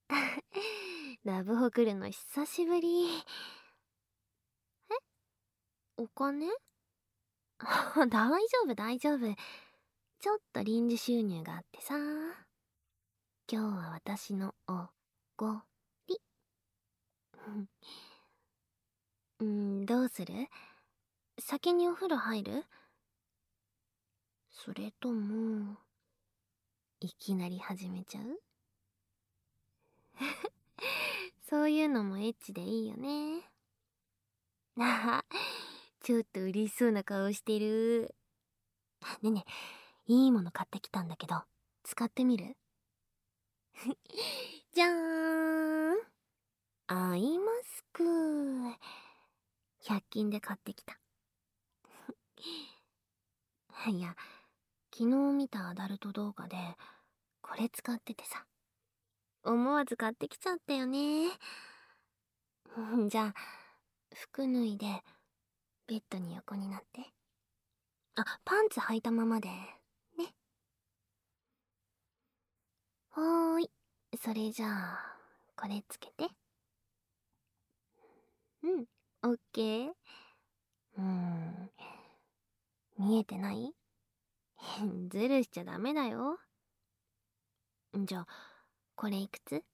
ラブホ来るの久しぶり。お金大丈夫大丈夫。ちょっと臨時収入があってさ。今日は私のおごり。どうする？先にお風呂入る？それとも、いきなり始めちゃう？そういうのもエッチでいいよね。あは、ちょっと嬉しそうな顔してる。ねえねえ、いいもの買ってきたんだけど、使ってみる？じゃーん。アイマスク。100均で買ってきた。いや、昨日見たアダルト動画で、これ使っててさ。思わず買ってきちゃったよね。じゃあ、服脱いで、ベッドに横になって。あ、パンツ履いたままで。ね。はーい。それじゃあ、これつけて。オッケー。見えてない？ズルしちゃダメだよ。じゃあ、これいくつ？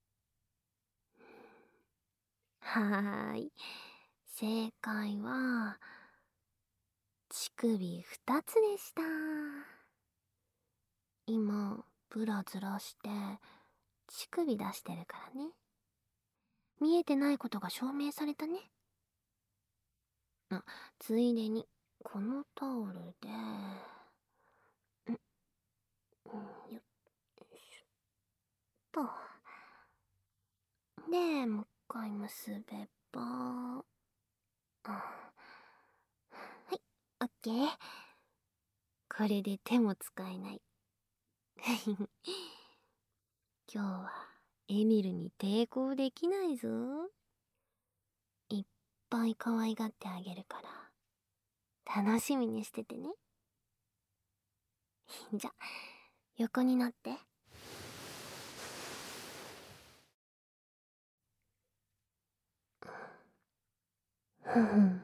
はーい。正解は、乳首2つでした。今、ブラずらして、乳首出してるからね。見えてないことが証明されたね。あ、ついでに、このタオルで、よっと。で、もう一回結べば、はい、オッケー。これで手も使えない。今日はエミルに抵抗できないぞ。いっぱい可愛がってあげるから楽しみにしててね。じゃ、横になって。ふん、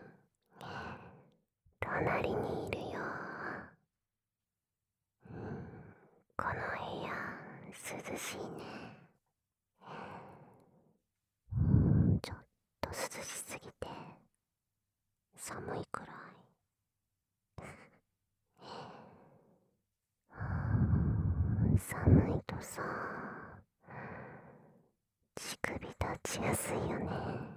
隣にいるよ。この部屋涼しいね。ちょっと涼しすぎて寒いくらい。寒いとさ、乳首立ちやすいよね。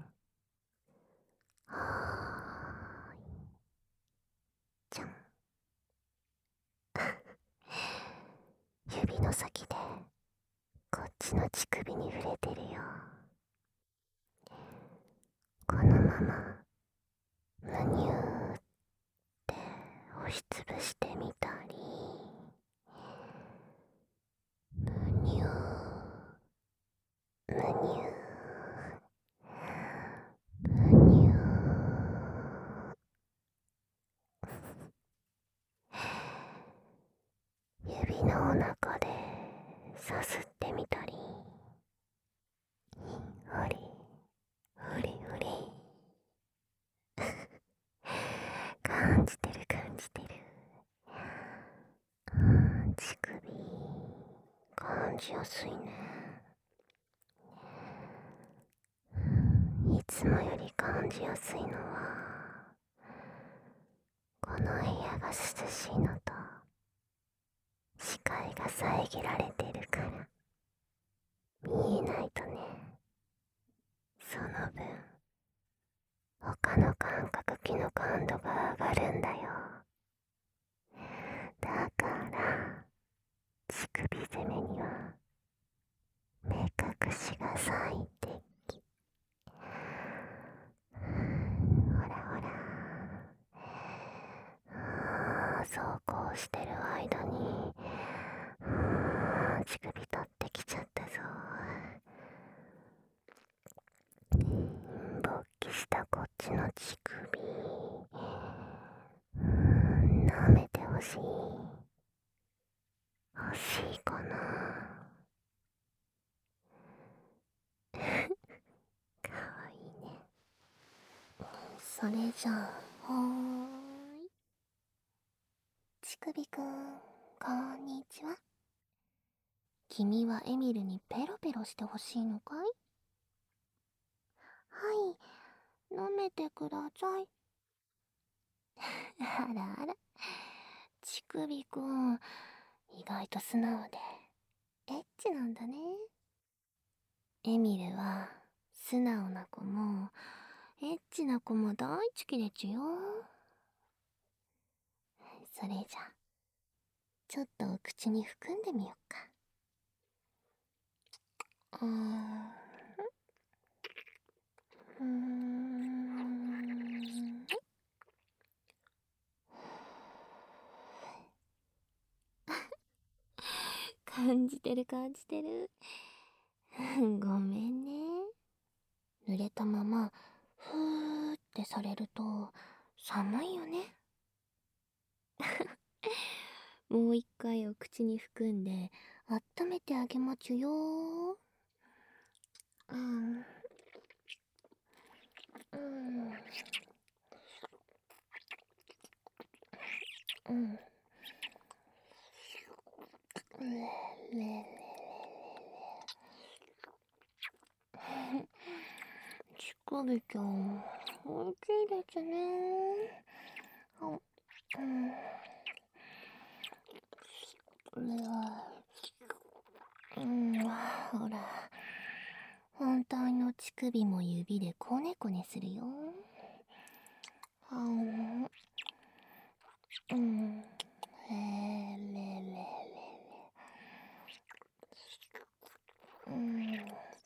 はーい。じゃん。指の先でこっちの乳首に触れてるよ。このままむにゅーって押しつぶしてみたり、むにゅーむにゅーむにゅー、指のお腹でさすってみたり、ふりふりふり。感じてる感じてる。乳首感じやすいね。いつもより感じやすいのは、この部屋が涼しいのと視界が遮られてるから。見えないとね。その分他の感覚器の感度が上がるんだよ。だから乳首攻めには目隠しが最適。ほらほら、そうこうしてる間に乳首取ってきちゃったぞ。勃起したこっちの乳首、舐めてほしい。欲しいかな。 それじゃあ、い。乳首くん、こんにちは。君はエミルにペロペロしてほしいのかい？はい、舐めてください。あらあら、乳首くん、意外と素直で、エッチなんだね。エミルは、素直な子も、エッチな子も大好きでちゅよ。それじゃ、ちょっとお口に含んでみよっか。うーん。うーん。感じてる感じてる。ごめんね。濡れたまま、ふーってされると、寒いよね。もう一回お口に含んで、温めてあげまちゅよ。うん。うん。うん。乳首ちゃん、大きいですね。うん。ほら。本当の乳首も指でコネコネするよ。うん。れれ。うん。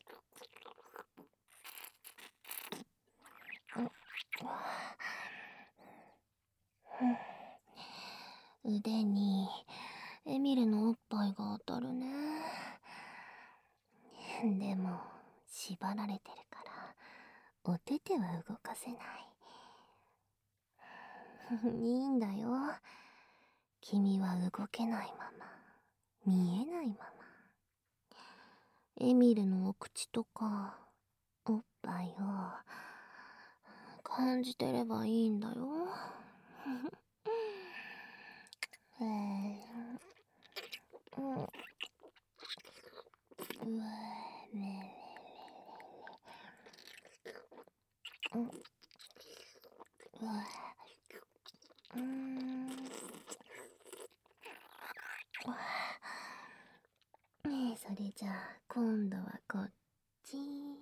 腕にエミルのおっぱいが当たるね。でも、縛られてるから、お手手は動かせない。いいんだよ。君は動けないまま、見えないまま。エミルのお口とか、おっぱいを、感じてればいいんだよ。うん。うわね。うわ。ねえ、それじゃあ今度はこっち。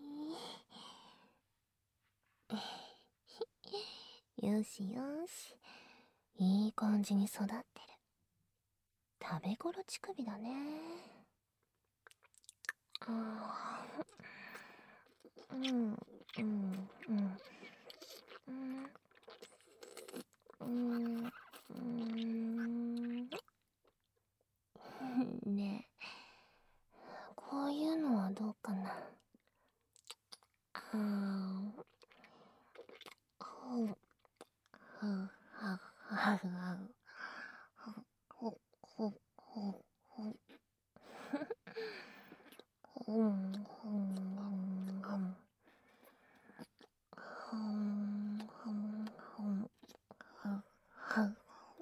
よしよし、いい感じに育ってる。食べ頃乳首だね。あー、うんうんうんうんうんねえ、こういうのはどうかな。あー、ほうほうほうほうほうほうほうほうほんほんほんほんほんほんほんほん。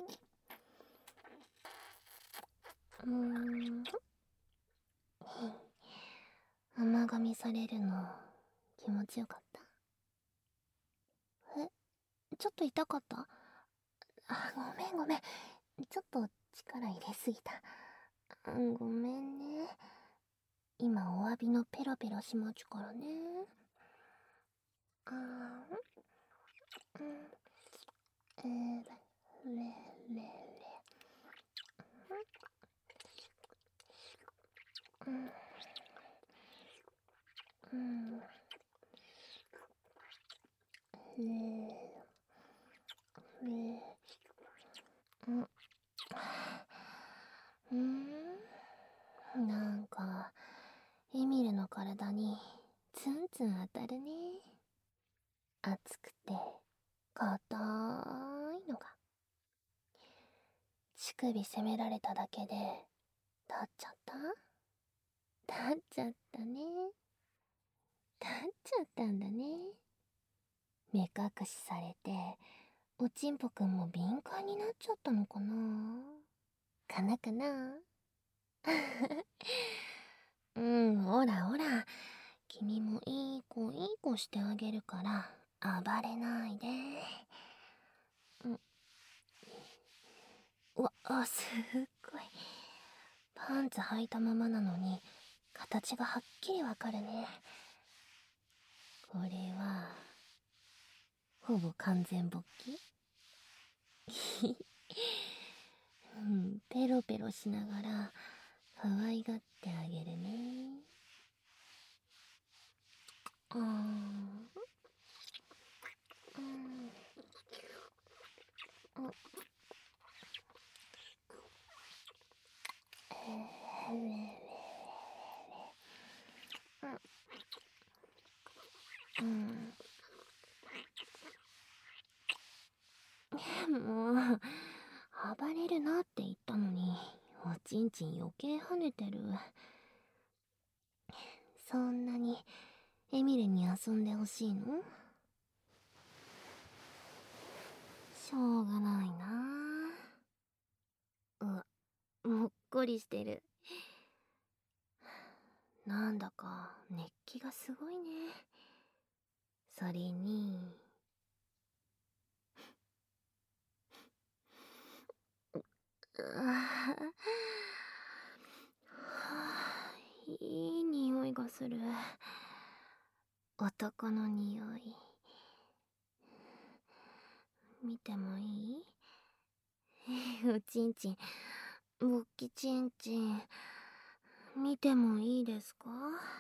甘噛みされるの気持ちよかった？え、ちょっと痛かった？あ、ごめんごめん。ちょっと力入れすぎた。ごめんね。今お詫びのペロペロしまちゅからね。あー、れれ。うん、うん、うん、なんか、エミルの体にツンツン当たるね。熱くて、硬いのが。乳首責められただけで、立っちゃった？立っちゃったね。立っちゃったんだね。 目隠しされて、おちんぽくんも敏感になっちゃったのかな。かなかな。うん、ほらほら、君もいい子してあげるから暴れないで。うん、すっごい。パンツ履いたままなのに形がはっきりわかるね。これはほぼ完全勃起。うん、ペロペロしながら可愛がってあげるね。うん、うん、うん、もう暴れるなって言ったのに、おちんちん余計跳ねてる。そんなにエミルに遊んでほしいの？しょうがないな。もっこりしてる。なんだか熱気がすごいね。それにいい匂いがする。男の匂い。見てもいい？おちんちん、ぼっきちんちん、見てもいいですか？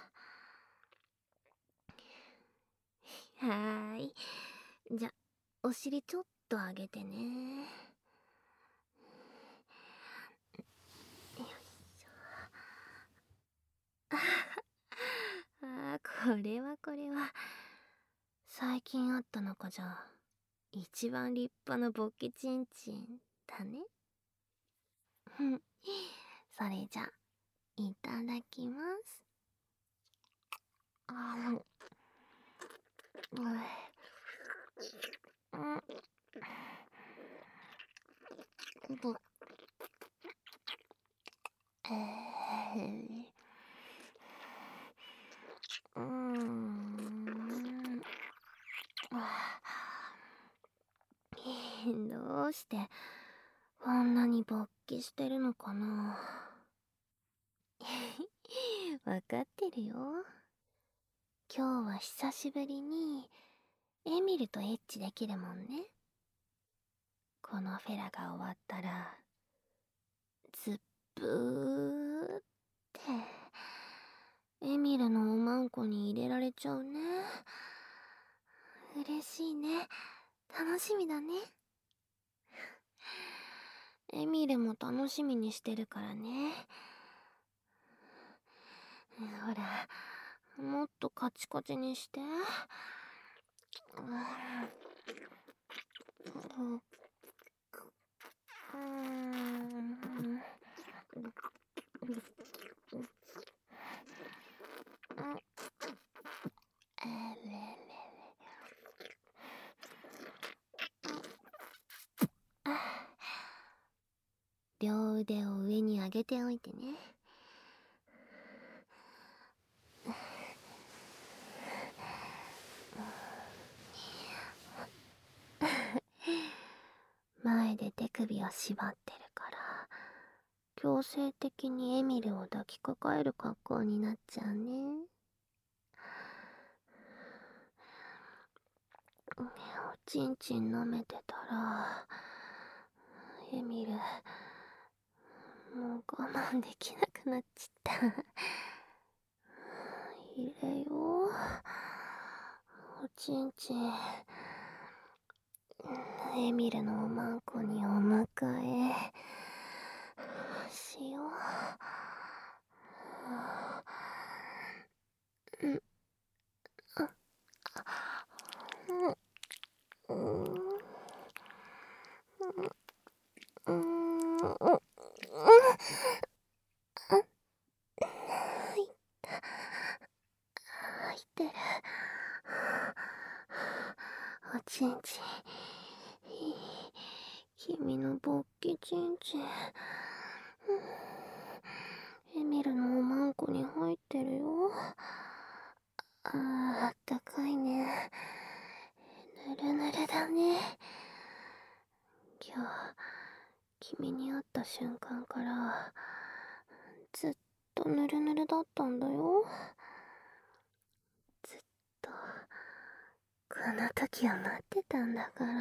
はーい。じゃ、お尻ちょっと上げてね。よいしょ。これは。最近あった中じゃ、一番立派なボッケチンチンだね。それじゃ、いただきます。うん、ぼうーん。どうしてこんなに勃起してるのかな。わかってるよ。今日は久しぶりにエミルとエッチできるもんね。このフェラが終わったらズップーってエミルのおまんこに入れられちゃうね。嬉しいね。楽しみだね。エミルも楽しみにしてるからね。ほら、もっとカチカチにして。両腕を上に上げておいてね。前で手首を縛ってるから、強制的にエミルを抱きかかえる格好になっちゃうね。おちんちん舐めてたら、エミル、もう我慢できなくなっちゃった。入れよう。おちんちん、エミルのおまんこにお迎えしよう。入ってる。 ちんちん、君の勃起ちんちん、エミルのおまんこに入ってるよ。あったかいね。ぬるぬるだね。今日君に会った瞬間からずっとぬるぬるだったんだよ。ずっとこの時を待ってたんだから。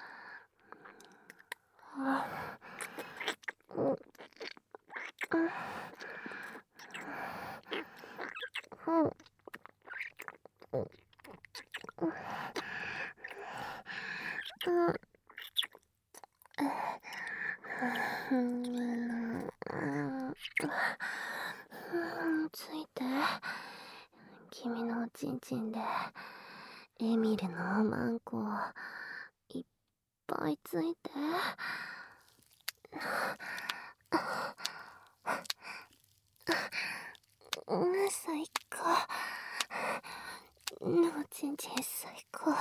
ついて、君のおちんちんでエミルのおまんこいっぱいついて。最高。おちんちん最高。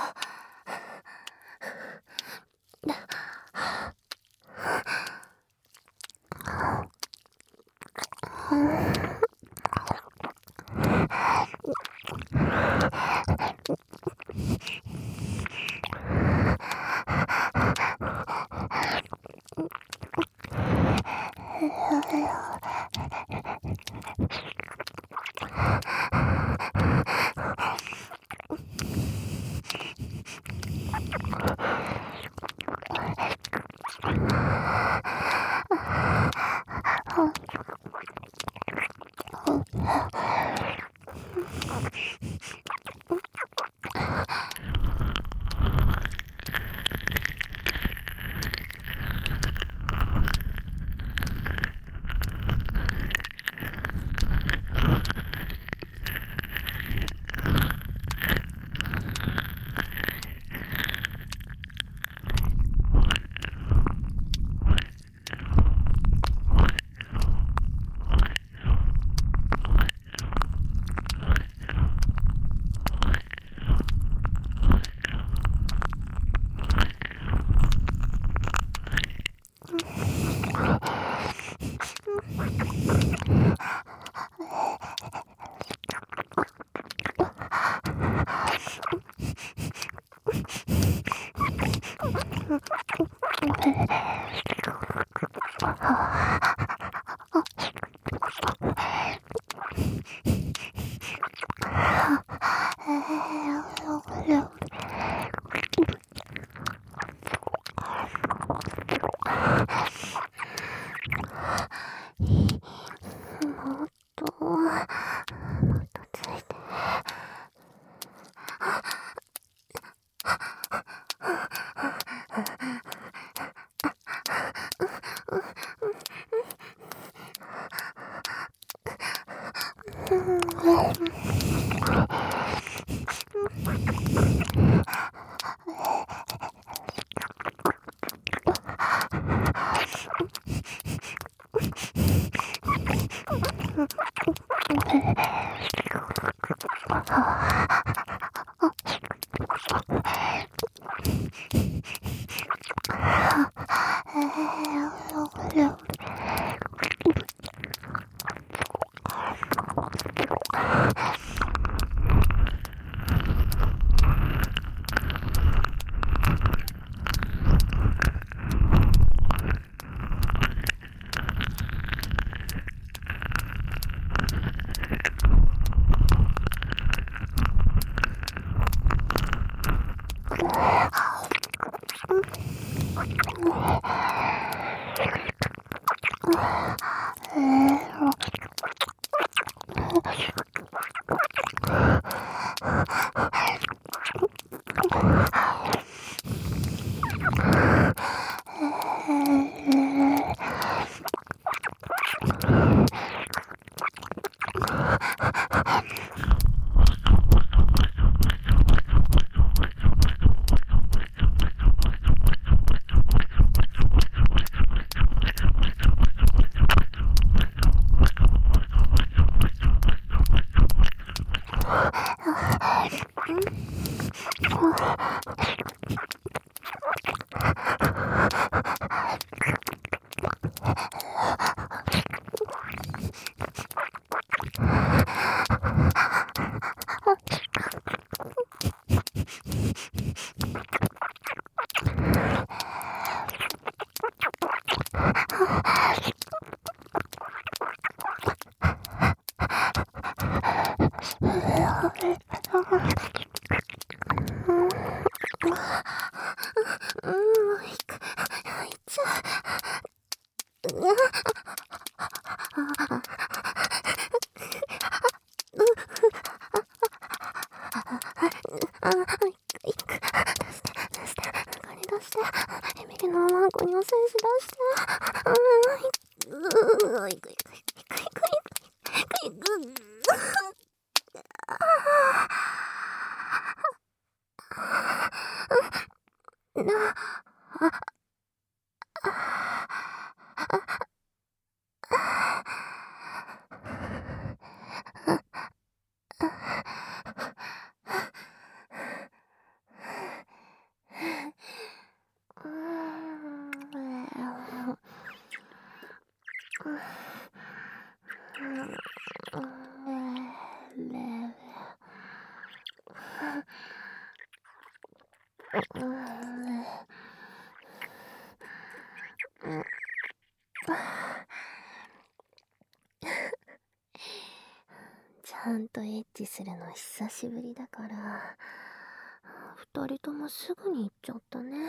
ちゃんとエッチするの久しぶりだから、二人ともすぐに行っちゃったね。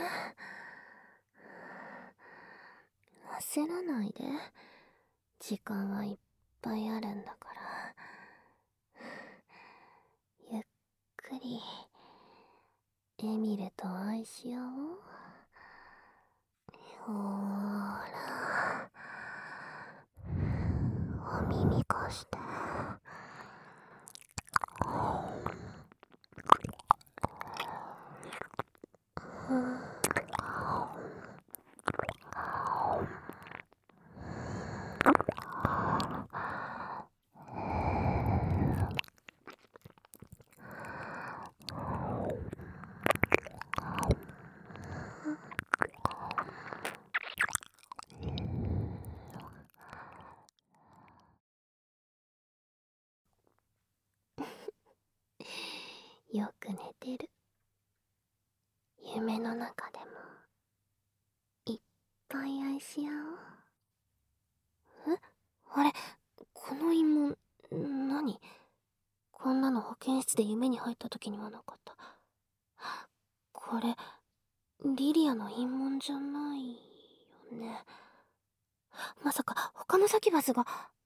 焦らないで。時間はいっぱいあるんだから。ゆっくり、エミルと愛し合おう。ほーら。お耳貸して。よく寝てる。夢の中でもいっぱい愛し合おう。あれ、この陰紋、何？こんなの保健室で夢に入った時にはなかった。これ、リリアの陰紋じゃないよね。まさか他のサキュバスが。